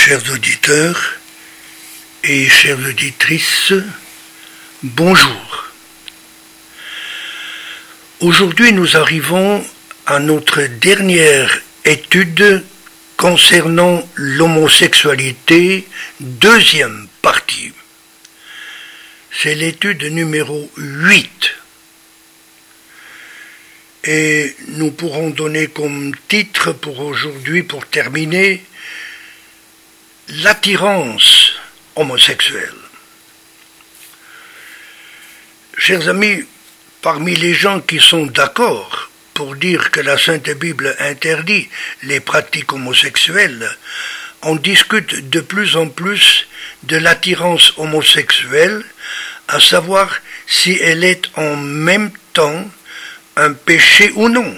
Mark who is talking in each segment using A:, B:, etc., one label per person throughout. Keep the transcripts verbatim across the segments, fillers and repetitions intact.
A: Chers auditeurs et chères auditrices, bonjour. Aujourd'hui, nous arrivons à notre dernière étude concernant l'homosexualité, deuxième partie. C'est l'étude numéro huit. Et nous pourrons donner comme titre pour aujourd'hui, pour terminer, l'attirance homosexuelle. Chers amis, parmi les gens qui sont d'accord pour dire que la Sainte Bible interdit les pratiques homosexuelles, on discute de plus en plus de l'attirance homosexuelle, à savoir si elle est en même temps un péché ou non.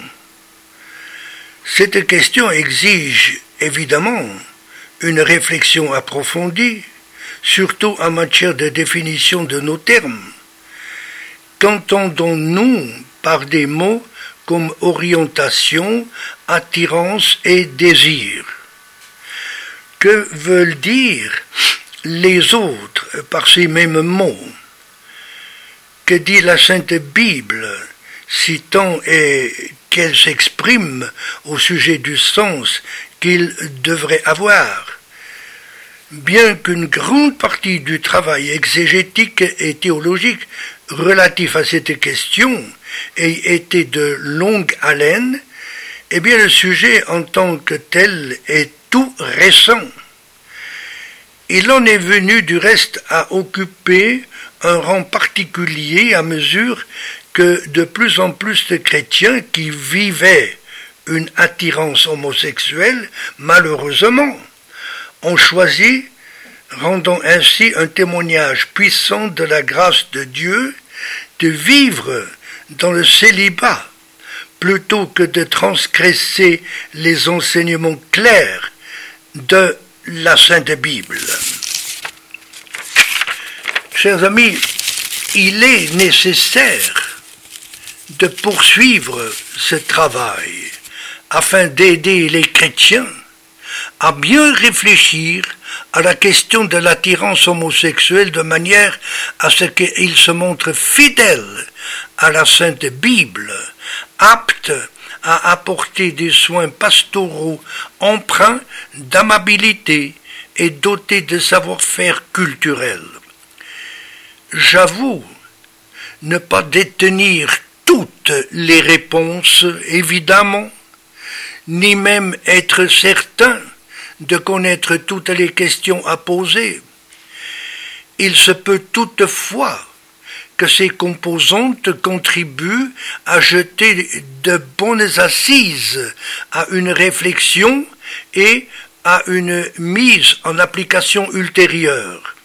A: Cette question exige évidemment une réflexion approfondie, surtout en matière de définition de nos termes. Qu'entendons-nous par des mots comme orientation, attirance et désir? Que veulent dire les autres par ces mêmes mots? Que dit la Sainte Bible, si tant est qu'elle s'exprime au sujet du sens qu'il devrait avoir? Bien qu'une grande partie du travail exégétique et théologique relatif à cette question ait été de longue haleine, eh bien le sujet en tant que tel est tout récent. Il en est venu du reste à occuper un rang particulier à mesure que de plus en plus de chrétiens qui vivaient une attirance homosexuelle, malheureusement, ont choisi, rendant ainsi un témoignage puissant de la grâce de Dieu, de vivre dans le célibat, plutôt que de transgresser les enseignements clairs de la Sainte Bible. Chers amis, il est nécessaire de poursuivre ce travail afin d'aider les chrétiens à bien réfléchir à la question de l'attirance homosexuelle de manière à ce qu'ils se montrent fidèles à la Sainte Bible, aptes à apporter des soins pastoraux empreints d'amabilité et dotés de savoir-faire culturel. J'avoue ne pas détenir toutes les réponses, évidemment, ni même être certain de connaître toutes les questions à poser. Il se peut toutefois que ces composantes contribuent à jeter de bonnes assises à une réflexion et à une mise en application ultérieure.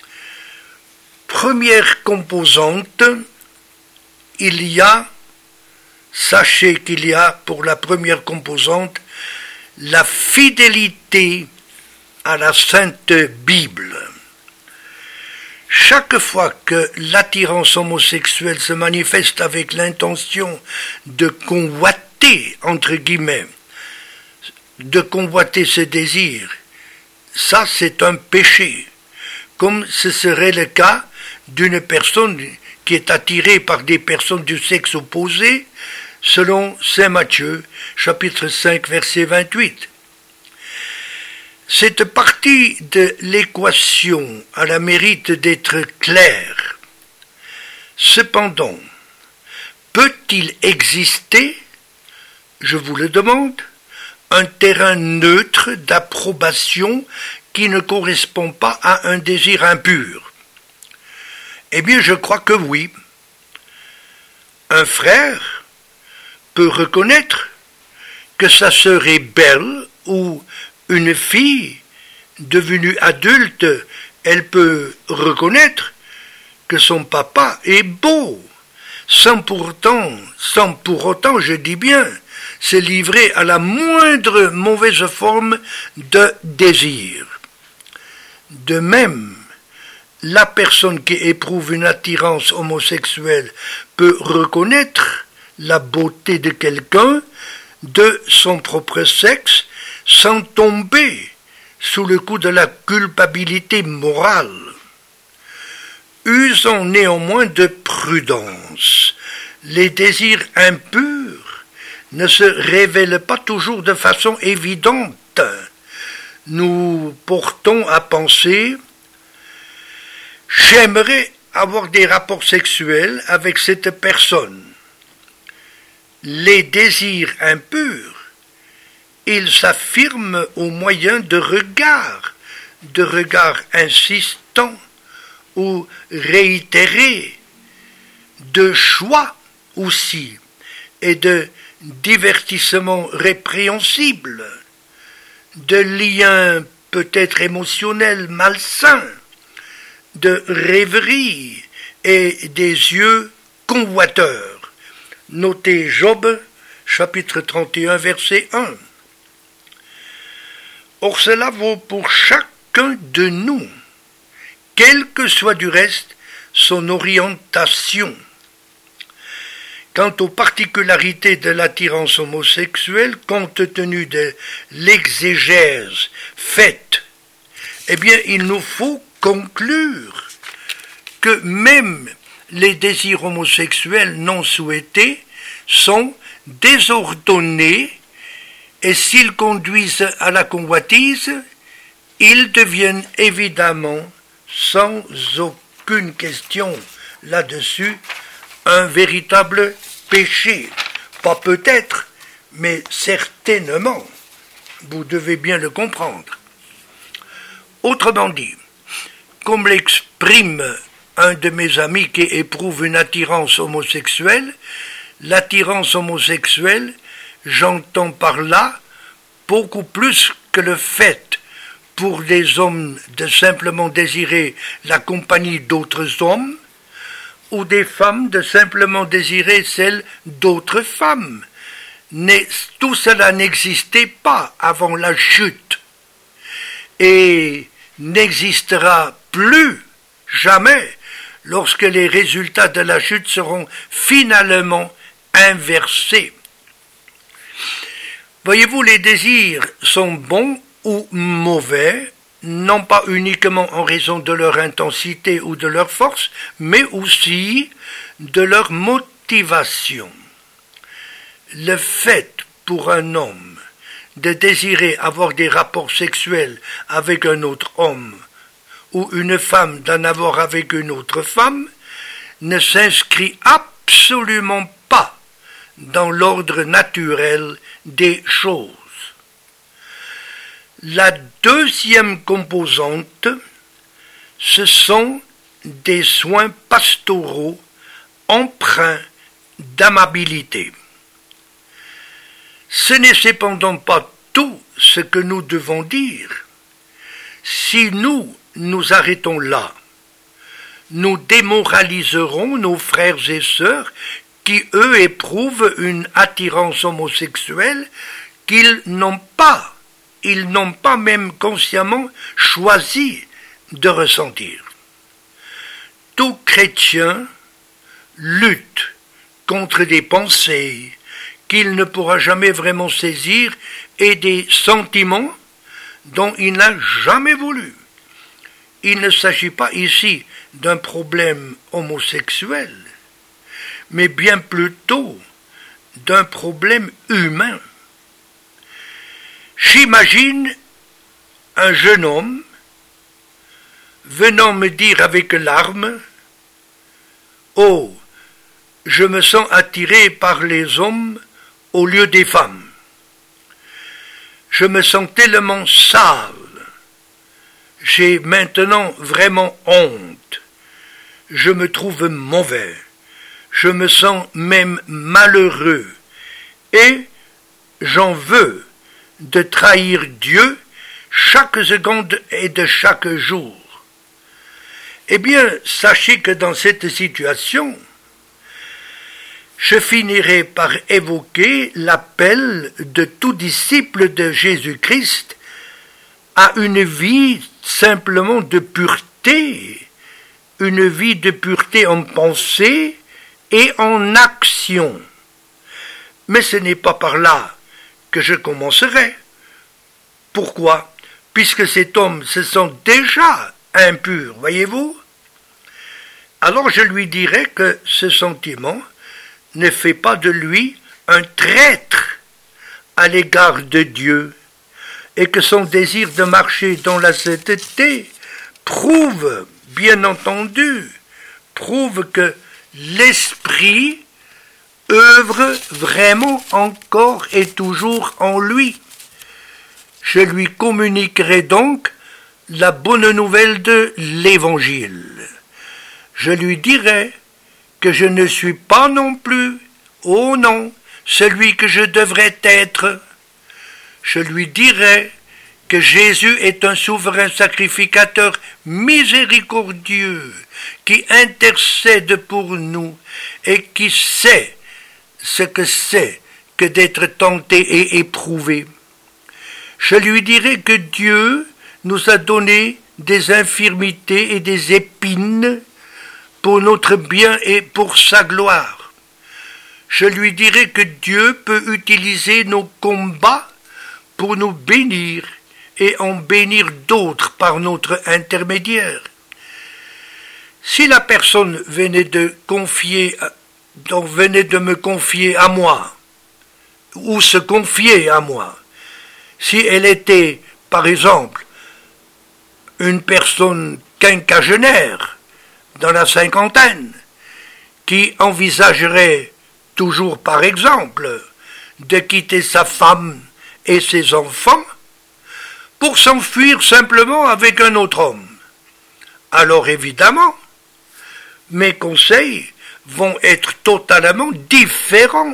A: Première composante, il y a, sachez qu'il y a pour la première composante, la fidélité à la Sainte Bible. Chaque fois que l'attirance homosexuelle se manifeste avec l'intention de convoiter, entre guillemets, de convoiter ce désir, ça c'est un péché, comme ce serait le cas d'une personne qui est attirée par des personnes du sexe opposé, selon saint Matthieu, chapitre cinq, verset vingt-huit. Cette partie de l'équation a le mérite d'être claire. Cependant, peut-il exister, je vous le demande, un terrain neutre d'approbation qui ne correspond pas à un désir impur? Eh bien, je crois que oui. Un frère peut reconnaître que sa sœur est belle, ou une fille devenue adulte, elle peut reconnaître que son papa est beau, sans pourtant, sans pour autant, je dis bien, se livrer à la moindre mauvaise forme de désir. De même, la personne qui éprouve une attirance homosexuelle peut reconnaître la beauté de quelqu'un de son propre sexe sans tomber sous le coup de la culpabilité morale. Usons néanmoins de prudence. Les désirs impurs ne se révèlent pas toujours de façon évidente. Nous portons à penser « J'aimerais avoir des rapports sexuels avec cette personne ». Les désirs impurs, ils s'affirment au moyen de regards, de regards insistants ou réitérés, de choix aussi, et de divertissements répréhensibles, de liens peut-être émotionnels malsains, de rêveries et des yeux convoiteurs. Notez Job, chapitre trente et un, verset un. Or cela vaut pour chacun de nous, quelle que soit du reste son orientation. Quant aux particularités de l'attirance homosexuelle, compte tenu de l'exégèse faite, eh bien il nous faut conclure que même les désirs homosexuels non souhaités sont désordonnés et s'ils conduisent à la convoitise, ils deviennent évidemment, sans aucune question là-dessus, un véritable péché. Pas peut-être, mais certainement. Vous devez bien le comprendre. Autrement dit, comme l'exprime un de mes amis qui éprouve une attirance homosexuelle, l'attirance homosexuelle, j'entends par là beaucoup plus que le fait pour des hommes de simplement désirer la compagnie d'autres hommes, ou des femmes de simplement désirer celle d'autres femmes. Tout cela n'existait pas avant la chute, et n'existera plus jamais lorsque les résultats de la chute seront finalement inversés. Voyez-vous, les désirs sont bons ou mauvais, non pas uniquement en raison de leur intensité ou de leur force, mais aussi de leur motivation. Le fait pour un homme de désirer avoir des rapports sexuels avec un autre homme, ou une femme d'en avoir avec une autre femme, ne s'inscrit absolument pas dans l'ordre naturel des choses. La deuxième composante, ce sont des soins pastoraux empreints d'amabilité. Ce n'est cependant pas tout ce que nous devons dire. Si nous nous arrêtons là, nous démoraliserons nos frères et sœurs qui, eux, éprouvent une attirance homosexuelle qu'ils n'ont pas, ils n'ont pas même consciemment choisi de ressentir. Tout chrétien lutte contre des pensées qu'il ne pourra jamais vraiment saisir et des sentiments dont il n'a jamais voulu. Il ne s'agit pas ici d'un problème homosexuel, mais bien plutôt d'un problème humain. J'imagine un jeune homme venant me dire avec larmes « Oh, je me sens attiré par les hommes au lieu des femmes. Je me sens tellement sale. J'ai maintenant vraiment honte. Je me trouve mauvais. Je me sens même malheureux. Et j'en veux de trahir Dieu chaque seconde et de chaque jour. » Eh bien, sachez que dans cette situation, je finirai par évoquer l'appel de tout disciple de Jésus-Christ à une vie simplement de pureté, une vie de pureté en pensée et en action. Mais ce n'est pas par là que je commencerai. Pourquoi ? puisque cet homme se sent déjà impur, voyez-vous? Alors je lui dirais que ce sentiment ne fait pas de lui un traître à l'égard de Dieu, et que son désir de marcher dans la sainteté prouve, bien entendu, prouve que l'Esprit œuvre vraiment encore et toujours en lui. Je lui communiquerai donc la bonne nouvelle de l'Évangile. Je lui dirai que je ne suis pas non plus, oh non, celui que je devrais être. Je lui dirai que Jésus est un souverain sacrificateur miséricordieux qui intercède pour nous et qui sait ce que c'est que d'être tenté et éprouvé. Je lui dirai que Dieu nous a donné des infirmités et des épines pour notre bien et pour sa gloire. Je lui dirai que Dieu peut utiliser nos combats pour nous bénir et en bénir d'autres par notre intermédiaire. Si la personne venait de confier, donc venait de me confier à moi, ou se confier à moi, si elle était, par exemple, une personne quinquagénaire, dans la cinquantaine, qui envisagerait toujours, par exemple, de quitter sa femme et ses enfants pour s'enfuir simplement avec un autre homme. Alors évidemment, mes conseils vont être totalement différents.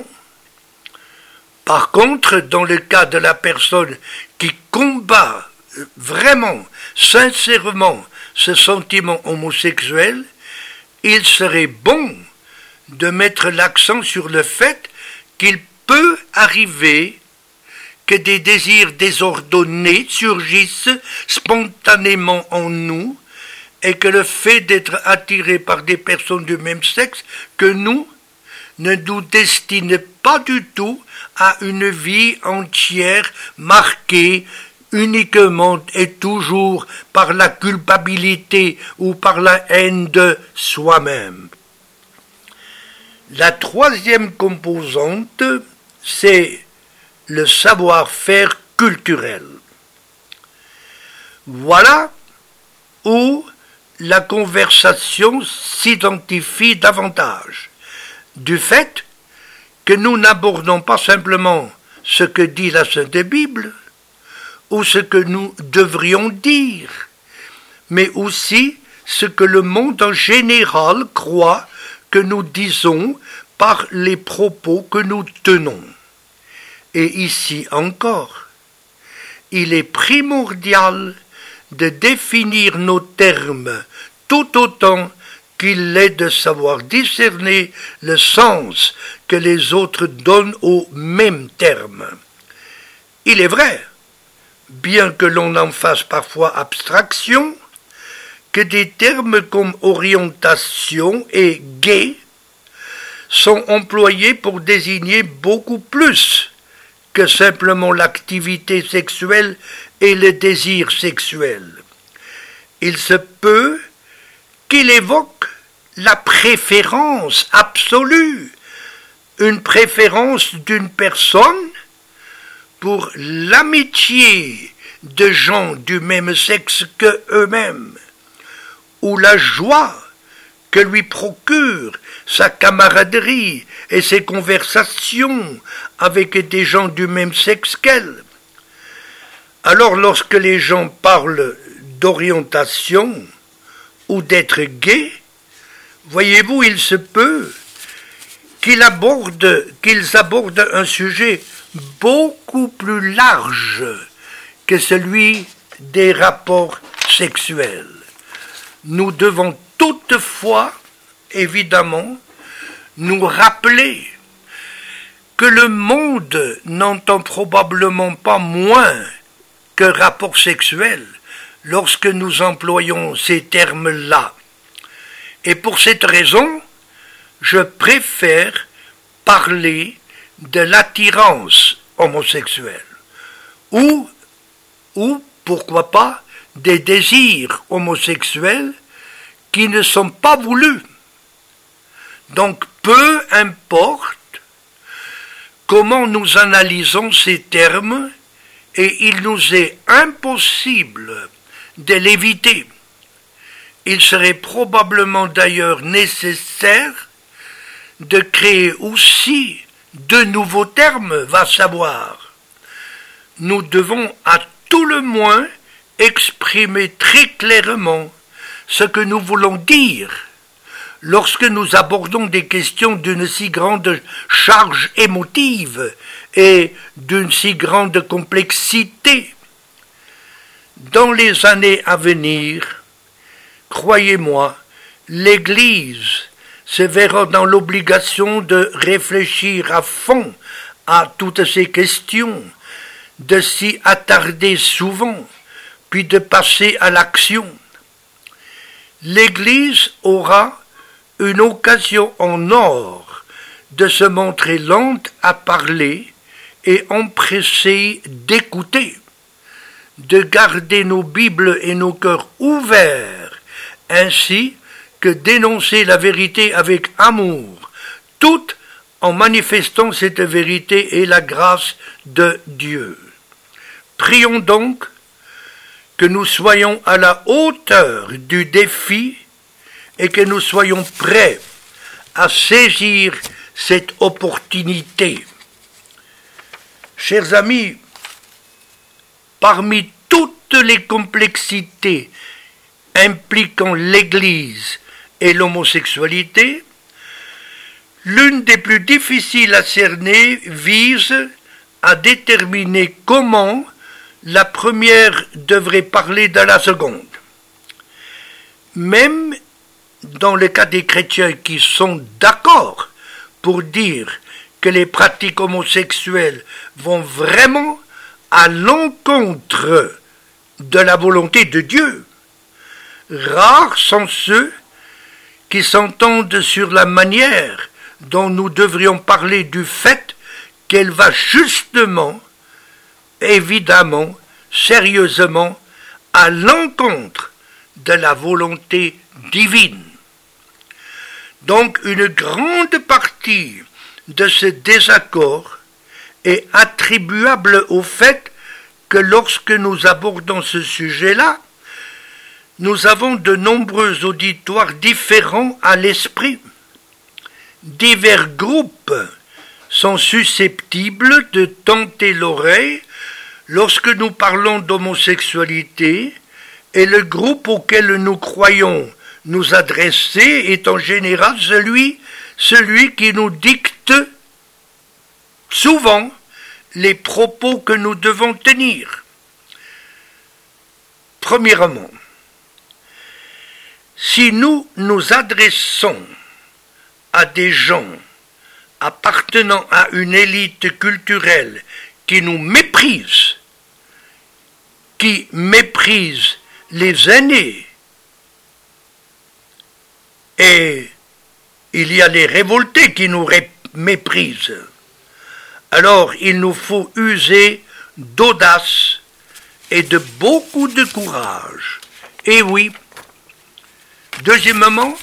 A: Par contre, dans le cas de la personne qui combat vraiment, sincèrement, ce sentiment homosexuel, il serait bon de mettre l'accent sur le fait qu'il peut arriver que des désirs désordonnés surgissent spontanément en nous et que le fait d'être attiré par des personnes du même sexe que nous ne nous destine pas du tout à une vie entière marquée uniquement et toujours par la culpabilité ou par la haine de soi-même. La troisième composante, c'est le savoir-faire culturel. Voilà où la conversation s'identifie davantage, du fait que nous n'abordons pas simplement ce que dit la Sainte Bible, ou ce que nous devrions dire, mais aussi ce que le monde en général croit que nous disons par les propos que nous tenons. Et ici encore, il est primordial de définir nos termes tout autant qu'il l'est de savoir discerner le sens que les autres donnent aux mêmes termes. Il est vrai, bien que l'on en fasse parfois abstraction, que des termes comme orientation et gay sont employés pour désigner beaucoup plus que simplement l'activité sexuelle et le désir sexuel. Il se peut qu'il évoque la préférence absolue, une préférence d'une personne pour l'amitié de gens du même sexe que eux-mêmes, ou la joie que lui procure sa camaraderie et ses conversations avec des gens du même sexe qu'elle. Alors lorsque les gens parlent d'orientation ou d'être gay, voyez-vous, il se peut qu'ils abordent, qu'ils abordent un sujet beaucoup plus large que celui des rapports sexuels. Nous devons toutefois, évidemment, nous rappeler que le monde n'entend probablement pas moins que rapport sexuel lorsque nous employons ces termes-là. Et pour cette raison, je préfère parler de l'attirance homosexuelle, ou, ou pourquoi pas, des désirs homosexuels qui ne sont pas voulus. Donc peu importe comment nous analysons ces termes, et il nous est impossible de l'éviter. Il serait probablement d'ailleurs nécessaire de créer aussi de nouveaux termes, va savoir. Nous devons à tout le moins exprimer très clairement ce que nous voulons dire lorsque nous abordons des questions d'une si grande charge émotive et d'une si grande complexité. Dans les années à venir, croyez-moi, l'Église se verra dans l'obligation de réfléchir à fond à toutes ces questions, de s'y attarder souvent, puis de passer à l'action. L'Église aura une occasion en or de se montrer lente à parler et empressée d'écouter, de garder nos Bibles et nos cœurs ouverts, ainsi que d'énoncer la vérité avec amour, tout en manifestant cette vérité et la grâce de Dieu. Prions donc que nous soyons à la hauteur du défi et que nous soyons prêts à saisir cette opportunité. Chers amis, parmi toutes les complexités impliquant l'Église et l'homosexualité, l'une des plus difficiles à cerner vise à déterminer comment la première devrait parler de la seconde. Même dans le cas des chrétiens qui sont d'accord pour dire que les pratiques homosexuelles vont vraiment à l'encontre de la volonté de Dieu, rares sont ceux qui s'entendent sur la manière dont nous devrions parler du fait qu'elle va justement, évidemment, sérieusement, à l'encontre de la volonté divine. Donc une grande partie de ce désaccord est attribuable au fait que lorsque nous abordons ce sujet-là, nous avons de nombreux auditoires différents à l'esprit. Divers groupes sont susceptibles de tenter l'oreille lorsque nous parlons d'homosexualité, et le groupe auquel nous croyons nous adresser est en général celui, celui qui nous dicte souvent les propos que nous devons tenir. Premièrement, si nous nous adressons à des gens appartenant à une élite culturelle qui nous méprise, qui méprise les aînés, et il y a les révoltés qui nous ré- méprisent, alors il nous faut user d'audace et de beaucoup de courage. Et oui, deuxièmement,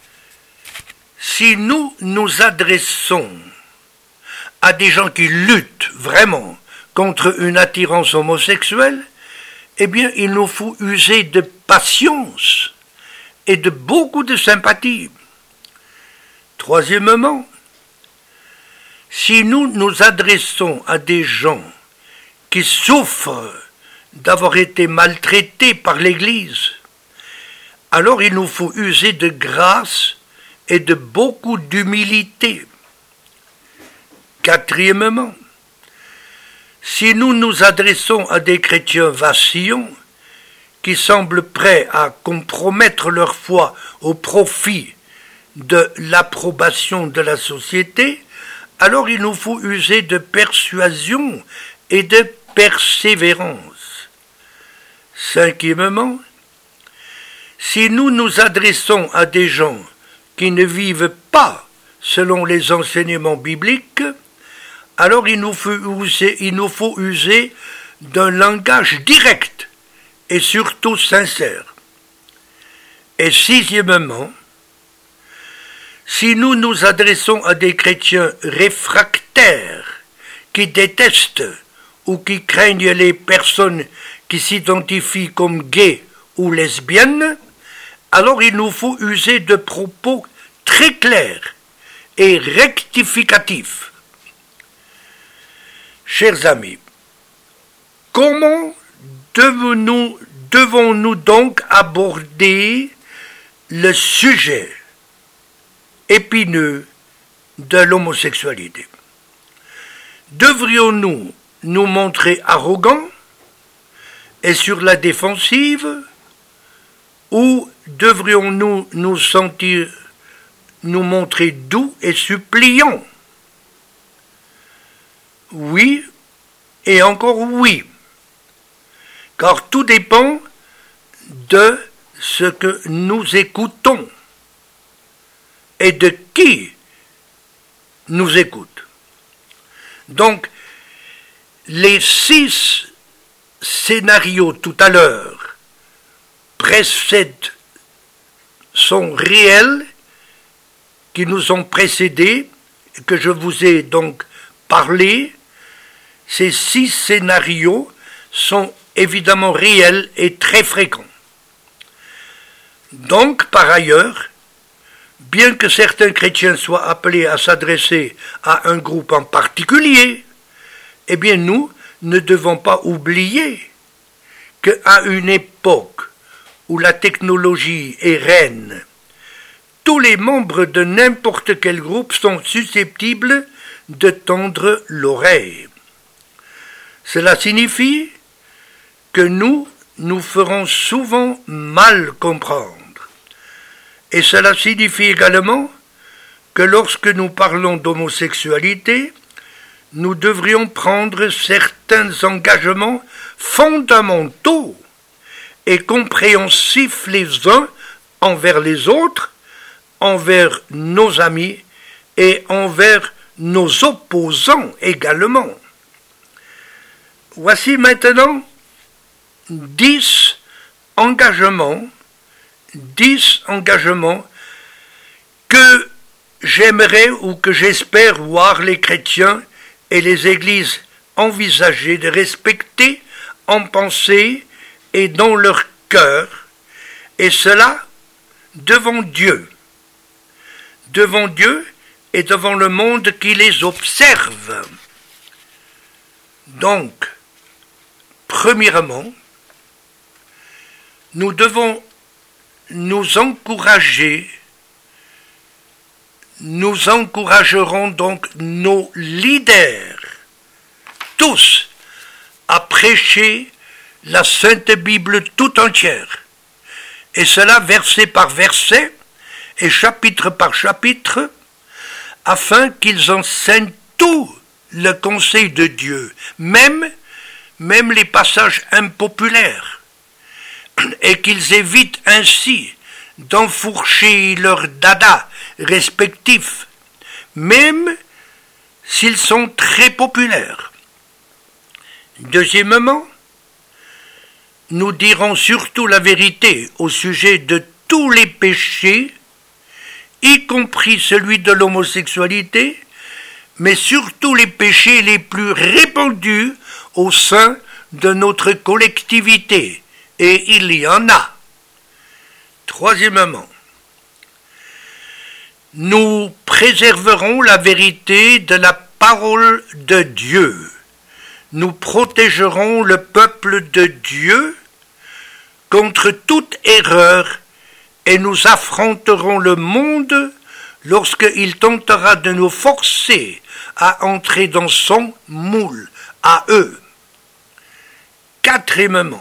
A: si nous nous adressons à des gens qui luttent vraiment contre une attirance homosexuelle, eh bien, il nous faut user de patience et de beaucoup de sympathie. Troisièmement, si nous nous adressons à des gens qui souffrent d'avoir été maltraités par l'Église, alors il nous faut user de grâce et de beaucoup d'humilité. Quatrièmement, si nous nous adressons à des chrétiens vacillants, qui semblent prêts à compromettre leur foi au profit de l'approbation de la société, alors il nous faut user de persuasion et de persévérance. Cinquièmement, si nous nous adressons à des gens qui ne vivent pas selon les enseignements bibliques, alors il nous faut user, il nous faut user d'un langage direct et surtout sincère. Et sixièmement, si nous nous adressons à des chrétiens réfractaires qui détestent ou qui craignent les personnes qui s'identifient comme gays ou lesbiennes, alors il nous faut user de propos très clairs et rectificatifs. Chers amis, comment devons-nous, devons-nous donc aborder le sujet épineux de l'homosexualité? Devrions-nous nous montrer arrogants et sur la défensive, ou devrions-nous nous sentir, nous montrer doux et suppliants? Oui, et encore oui, car tout dépend de ce que nous écoutons et de qui nous écoute. Donc, les six scénarios tout à l'heure précèdent, sont réels, qui nous ont précédés, que je vous ai donc parlé. Ces six scénarios sont évidemment réels et très fréquents. Donc, par ailleurs, bien que certains chrétiens soient appelés à s'adresser à un groupe en particulier, eh bien nous ne devons pas oublier qu'à une époque où la technologie est reine, tous les membres de n'importe quel groupe sont susceptibles de tendre l'oreille. Cela signifie que nous nous ferons souvent mal comprendre. Et cela signifie également que lorsque nous parlons d'homosexualité, nous devrions prendre certains engagements fondamentaux et compréhensifs les uns envers les autres, envers nos amis et envers nos opposants également. Voici maintenant dix engagements, dix engagements que j'aimerais ou que j'espère voir les chrétiens et les églises envisager de respecter en pensée et dans leur cœur, et cela devant Dieu, devant Dieu et devant le monde qui les observe. Donc, premièrement, nous devons nous encourager, nous encouragerons donc nos leaders, tous, à prêcher la Sainte Bible tout entière, et cela verset par verset et chapitre par chapitre, afin qu'ils enseignent tout le conseil de Dieu, même, même les passages impopulaires, et qu'ils évitent ainsi d'enfourcher leurs dadas respectifs, même s'ils sont très populaires. Deuxièmement, nous dirons surtout la vérité au sujet de tous les péchés, y compris celui de l'homosexualité, mais surtout les péchés les plus répandus au sein de notre collectivité, et il y en a. Troisièmement, nous préserverons la vérité de la parole de Dieu. Nous protégerons le peuple de Dieu contre toute erreur et nous affronterons le monde lorsqu'il tentera de nous forcer à entrer dans son moule, à eux. Quatrièmement,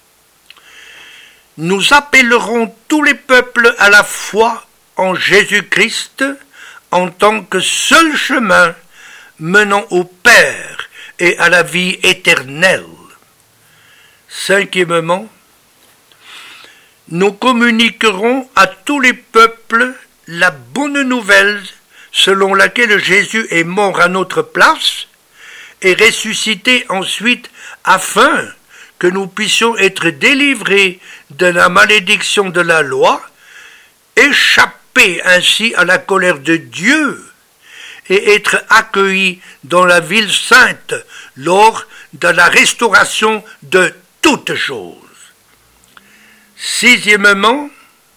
A: nous appellerons tous les peuples à la foi en Jésus-Christ en tant que seul chemin menant au Père et à la vie éternelle. Cinquièmement, nous communiquerons à tous les peuples la bonne nouvelle selon laquelle Jésus est mort à notre place et ressuscité ensuite afin que nous puissions être délivrés de la malédiction de la loi, échapper ainsi à la colère de Dieu et être accueillis dans la ville sainte lors de la restauration de toutes choses. Sixièmement,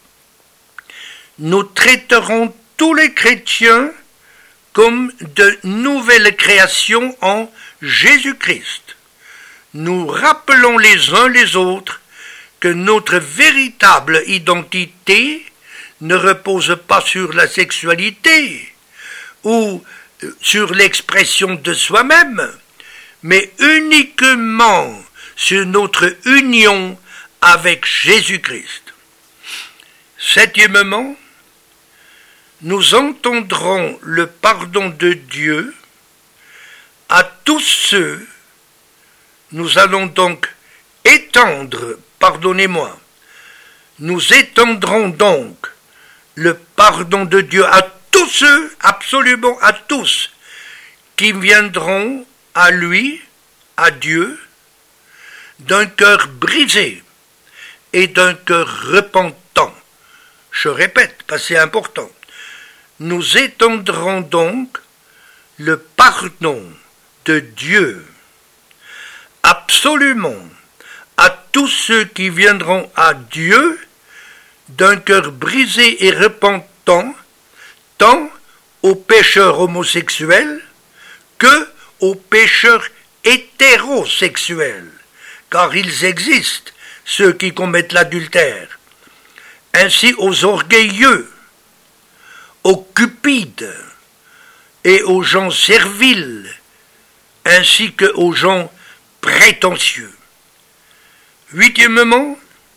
A: nous traiterons tous les chrétiens comme de nouvelles créations en Jésus-Christ. Nous rappelons les uns les autres que notre véritable identité ne repose pas sur la sexualité ou sur l'expression de soi-même, mais uniquement sur notre union avec Jésus-Christ. Septièmement, nous entendrons le pardon de Dieu à tous ceux, nous allons donc étendre, pardonnez-moi, nous étendrons donc le pardon de Dieu à tous ceux, absolument à tous, qui viendront à lui, à Dieu, d'un cœur brisé et d'un cœur repentant. Je répète, parce que c'est important. Nous étendrons donc le pardon de Dieu absolument à tous ceux qui viendront à Dieu d'un cœur brisé et repentant, tant aux pécheurs homosexuels que aux pécheurs hétérosexuels, car ils existent, ceux qui commettent l'adultère, ainsi aux orgueilleux, aux cupides et aux gens serviles, ainsi qu'aux gens prétentieux. Huitièmement,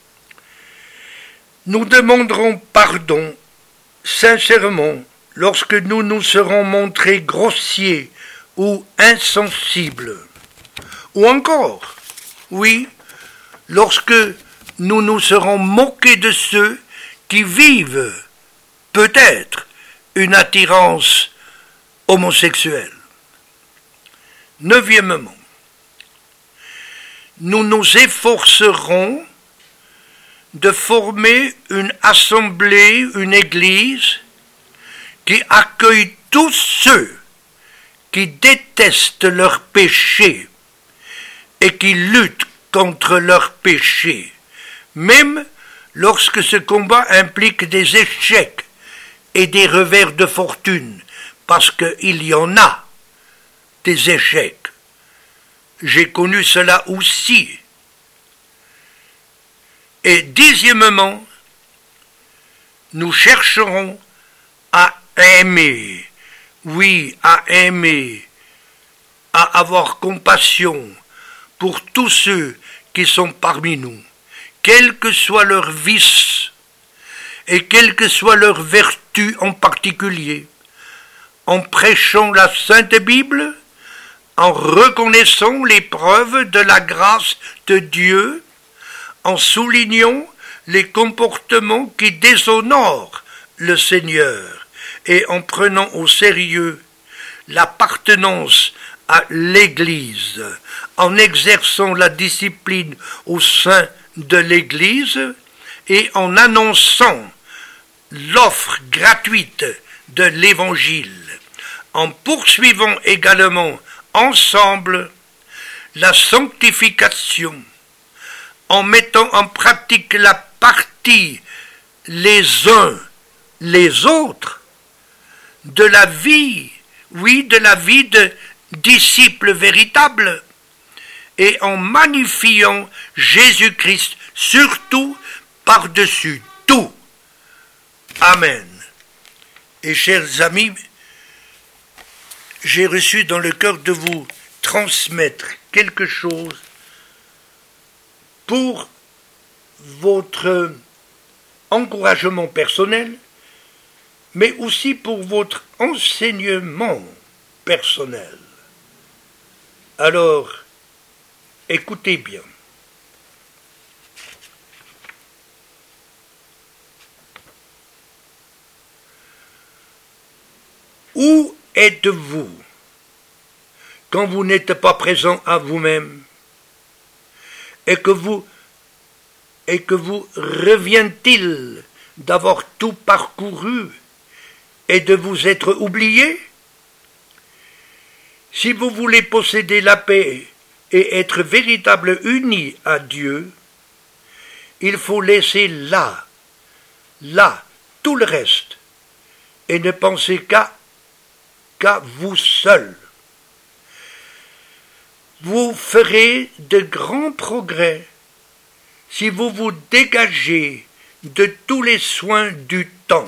A: nous demanderons pardon sincèrement lorsque nous nous serons montrés grossiers ou insensibles. Ou encore, oui, lorsque nous nous serons moqués de ceux qui vivent peut-être une attirance homosexuelle. Neuvièmement, nous nous efforcerons de former une assemblée, une église, qui accueille tous ceux qui détestent leurs péchés et qui luttent contre leurs péchés, même lorsque ce combat implique des échecs et des revers de fortune, parce qu'il y en a des échecs. J'ai connu cela aussi. Et dixièmement, nous chercherons à aimer, oui, à aimer, à avoir compassion pour tous ceux qui sont parmi nous, quels que soient leurs vices et quelle que soit leur vertu en particulier, en prêchant la Sainte Bible, en reconnaissant les preuves de la grâce de Dieu, en soulignant les comportements qui déshonorent le Seigneur et en prenant au sérieux l'appartenance à l'Église, en exerçant la discipline au sein de l'Église et en annonçant l'offre gratuite de l'Évangile, en poursuivant également ensemble la sanctification, en mettant en pratique la partie les uns les autres de la vie, oui, de la vie de disciples véritables, et en magnifiant Jésus-Christ surtout par-dessus tout. Amen. Et chers amis, j'ai reçu dans le cœur de vous transmettre quelque chose pour votre encouragement personnel, mais aussi pour votre enseignement personnel. Alors, écoutez bien. Où êtes-vous quand vous n'êtes pas présent à vous-même? et que vous, et que vous revient-il d'avoir tout parcouru et de vous être oublié? Si vous voulez posséder la paix et être véritable unis à Dieu, il faut laisser là, là, tout le reste, et ne penser qu'à qu'à vous seul. Vous ferez de grands progrès si vous vous dégagez de tous les soins du temps.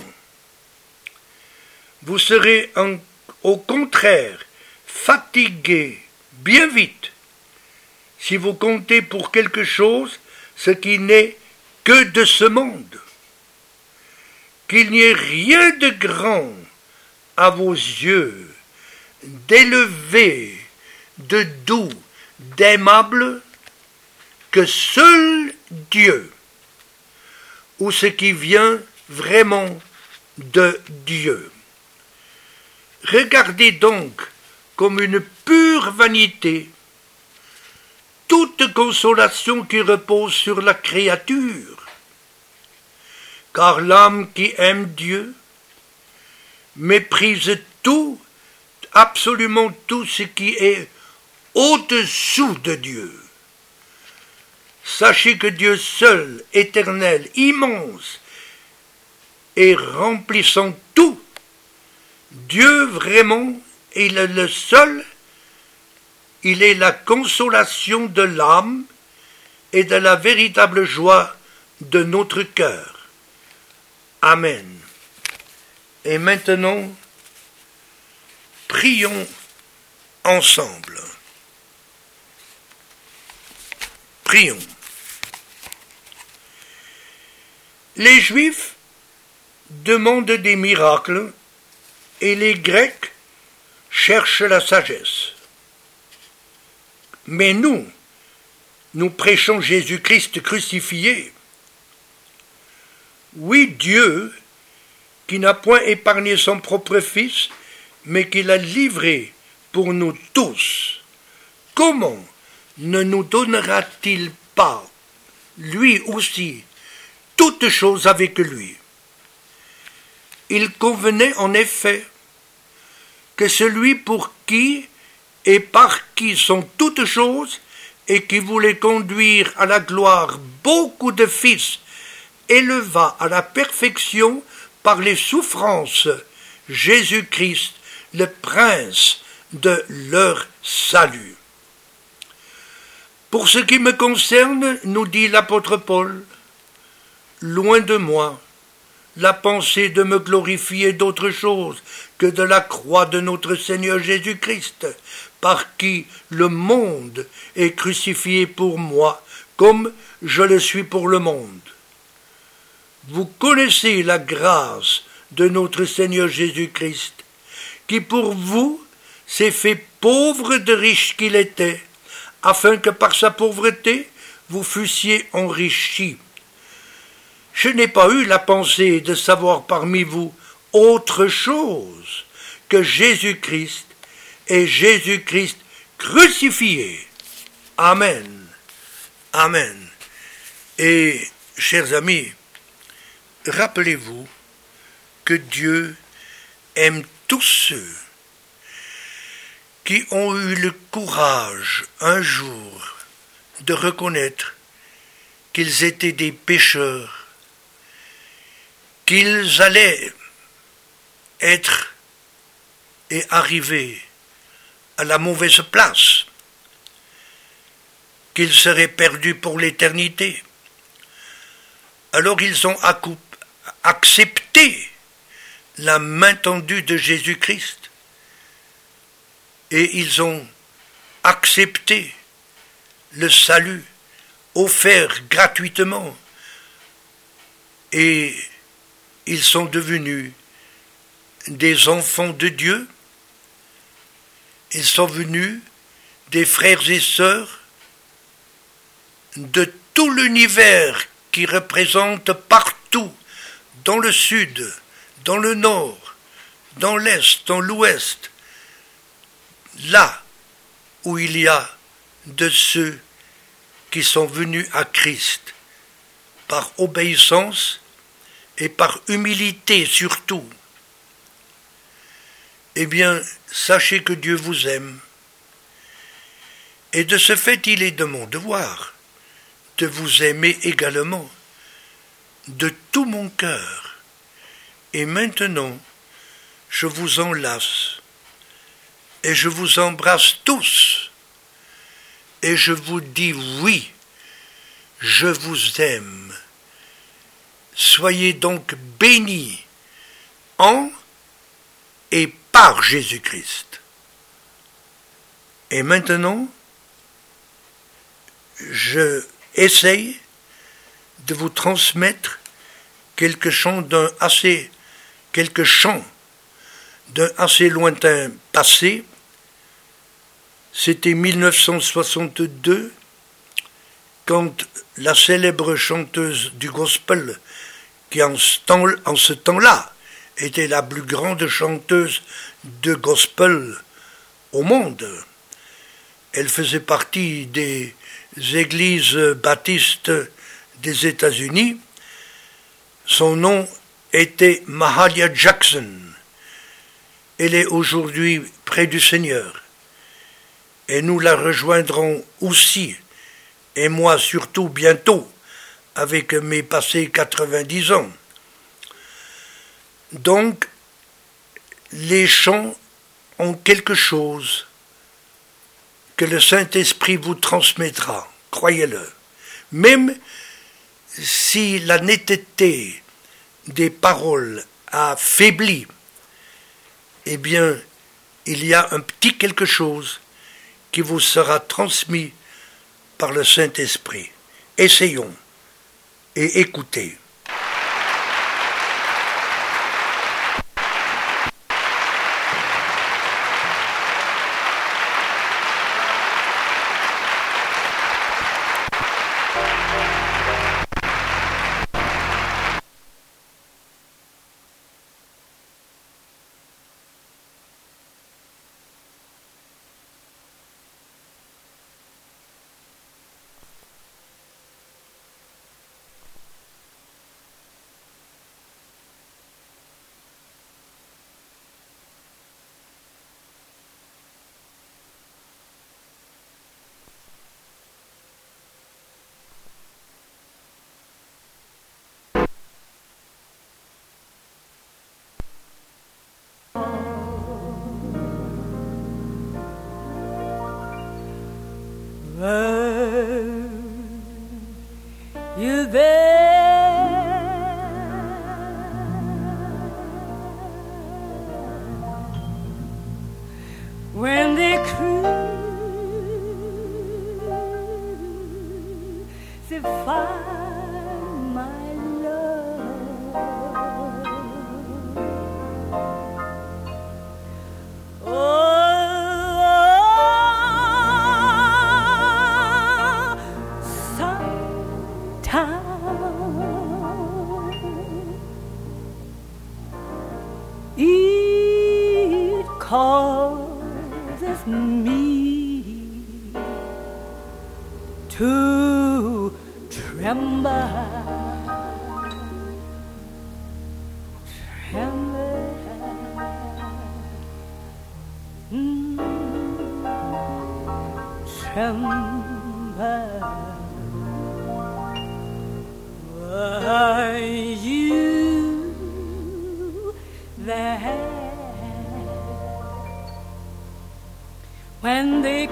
A: Vous serez en, au contraire fatigué bien vite si vous comptez pour quelque chose ce qui n'est que de ce monde. Qu'il n'y ait rien de grand à vos yeux, d'élevé, de doux, d'aimable, que seul Dieu, ou ce qui vient vraiment de Dieu. Regardez donc comme une pure vanité toute consolation qui repose sur la créature, car l'âme qui aime Dieu méprise tout, absolument tout ce qui est au-dessous de Dieu. Sachez que Dieu seul, éternel, immense, et remplissant tout, Dieu vraiment, il est le seul, il est la consolation de l'âme et de la véritable joie de notre cœur. Amen. Et maintenant, prions ensemble. Prions. Les Juifs demandent des miracles et les Grecs cherchent la sagesse. Mais nous, nous prêchons Jésus-Christ crucifié. Oui, Dieu, qui n'a point épargné son propre Fils, mais qui l'a livré pour nous tous. Comment ne nous donnera-t-il pas, lui aussi, toutes choses avec lui? Il convenait en effet que celui pour qui et par qui sont toutes choses, et qui voulait conduire à la gloire beaucoup de fils, éleva à la perfection par les souffrances Jésus-Christ, le prince de leur salut. Pour ce qui me concerne, nous dit l'apôtre Paul, loin de moi la pensée de me glorifier d'autre chose que de la croix de notre Seigneur Jésus-Christ, par qui le monde est crucifié pour moi, comme je le suis pour le monde. Vous connaissez la grâce de notre Seigneur Jésus-Christ, qui pour vous s'est fait pauvre de riche qu'il était, afin que par sa pauvreté vous fussiez enrichis. Je n'ai pas eu la pensée de savoir parmi vous autre chose que Jésus-Christ et Jésus-Christ crucifié. Amen. Amen. Et, chers amis, rappelez-vous que Dieu aime tous ceux qui ont eu le courage un jour de reconnaître qu'ils étaient des pécheurs, qu'ils allaient être et arriver à la mauvaise place, qu'ils seraient perdus pour l'éternité. Alors ils ont accepté la main tendue de Jésus-Christ et ils ont accepté le salut offert gratuitement et ils sont devenus des enfants de Dieu. Ils sont venus des frères et sœurs de tout l'univers qui représente partout, dans le sud, dans le nord, dans l'est, dans l'ouest, là où il y a de ceux qui sont venus à Christ par obéissance et par humilité surtout, eh bien, sachez que Dieu vous aime. Et de ce fait, il est de mon devoir de vous aimer également, de tout mon cœur. Et maintenant, je vous enlace, et je vous embrasse tous, et je vous dis oui, je vous aime. Soyez donc bénis en et par Jésus-Christ. Et maintenant, je essaye de vous transmettre quelques chants d'un assez, quelques chants d'un assez lointain passé. C'était mille neuf cent soixante-deux, quand la célèbre chanteuse du gospel, qui en ce temps, en ce temps-là était la plus grande chanteuse de gospel au monde, elle faisait partie des églises baptistes des États-Unis. Son nom était Mahalia Jackson. Elle est aujourd'hui près du Seigneur. Et nous la rejoindrons aussi, et moi surtout bientôt, avec mes passés quatre-vingt-dix ans. Donc, les chants ont quelque chose que le Saint-Esprit vous transmettra, croyez-le. Même si la netteté des paroles a faibli, eh bien, il y a un petit quelque chose qui vous sera transmis par le Saint-Esprit. Essayons et écoutez.
B: Were you there when they crucified my love? Oh, it causes me to tremble, tremble, mm, tremble. Were you there when they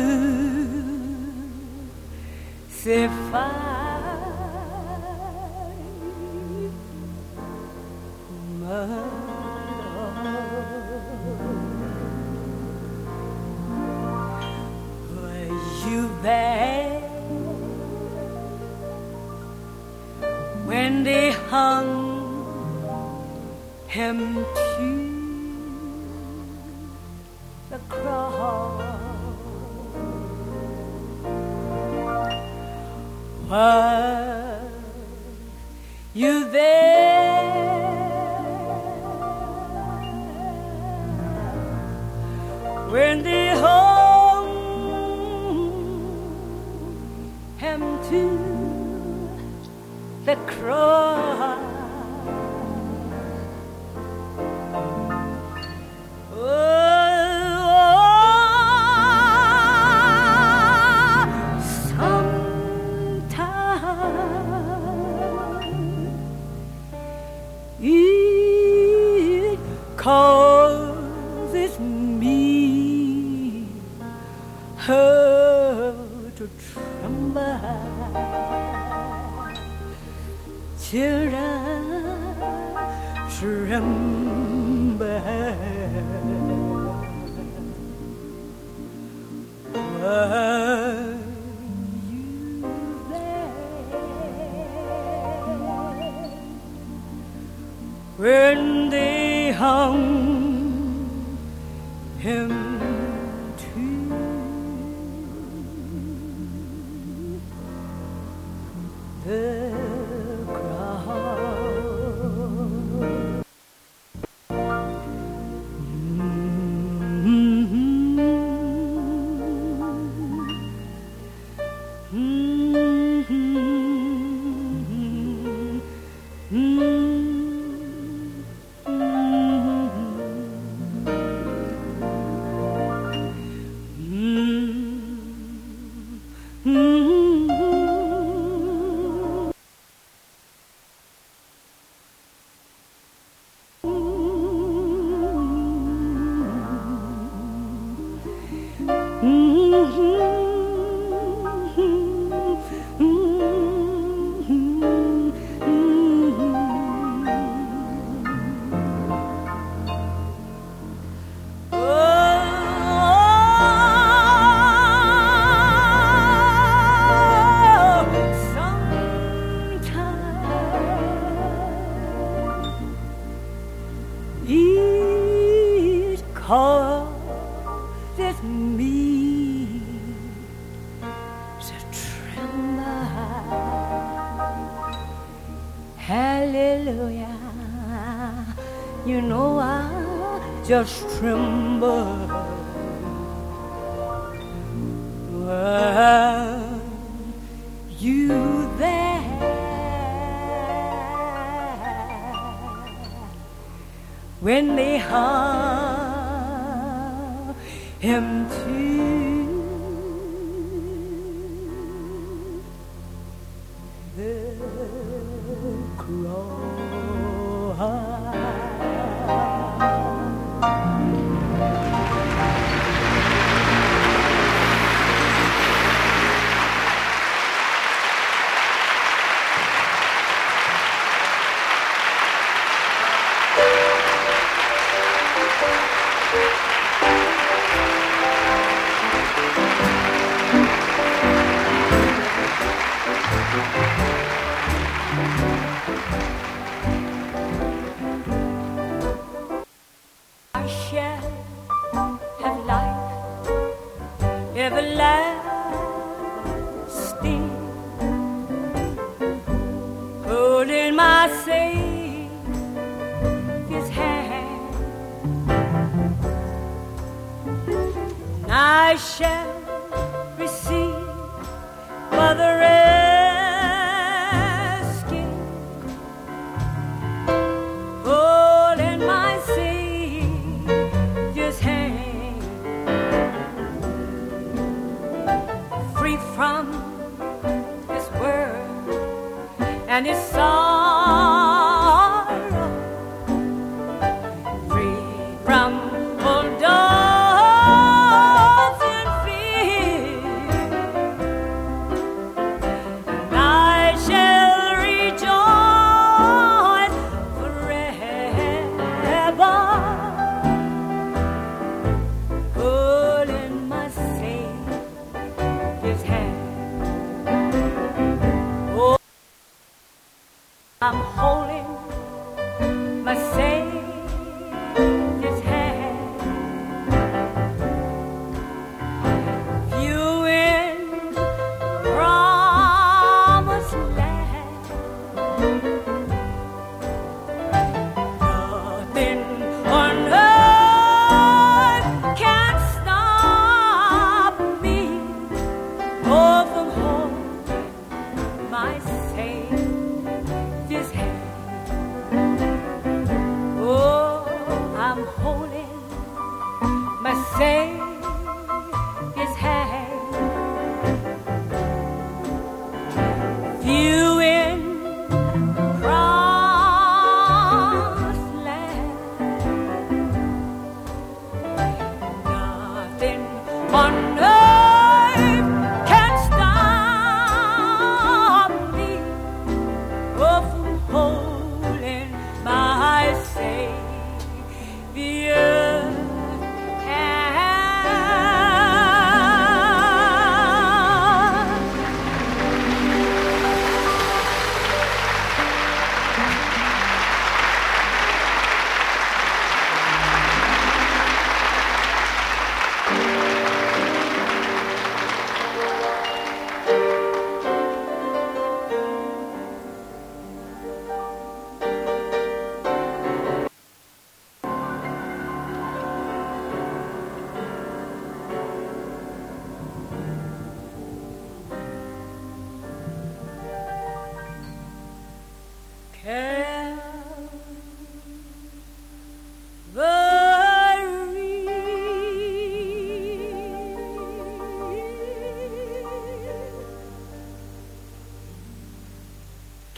B: crucified my love? Were you there when they hung him to the cross? Were you there when they hung him the cross. Causes me her to tremble, children tremble. Were you there when they hung him to the cross? It causes me to tremble. Hallelujah, you know I just tremble. Were you there when they hung him to the cross? I shall have life everlasting, holding my Savior's hand. I shall receive Mother asking, holding my Savior's hand, free from this world and its sorrow, free from all doubts and fear. And I shall rejoice forever, holding my Savior's hand. Oh, I'm holding my Savior's hand, viewing promised land. Nothing on earth can stop me, oh, from holding my Savior's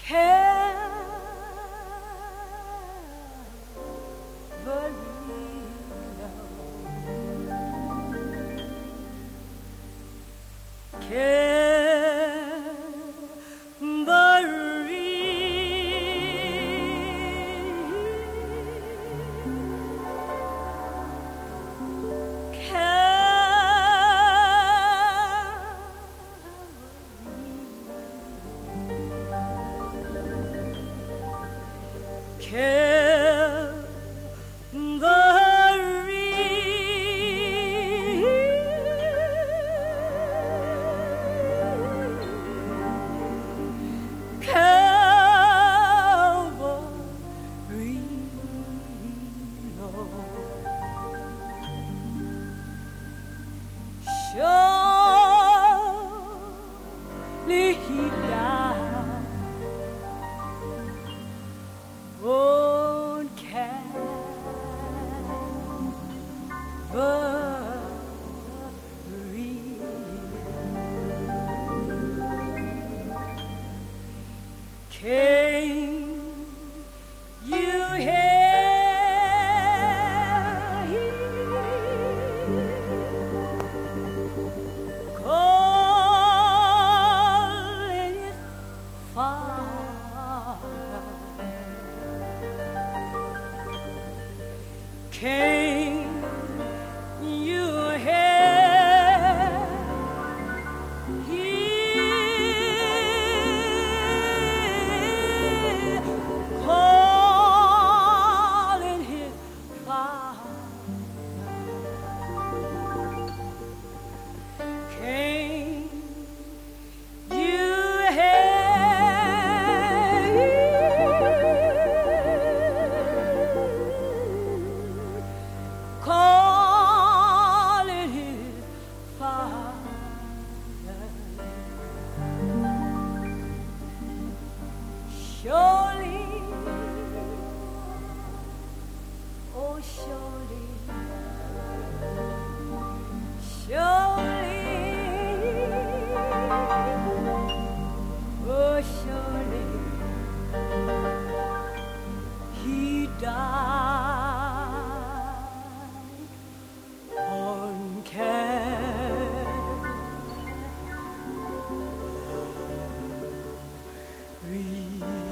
C: Calvary.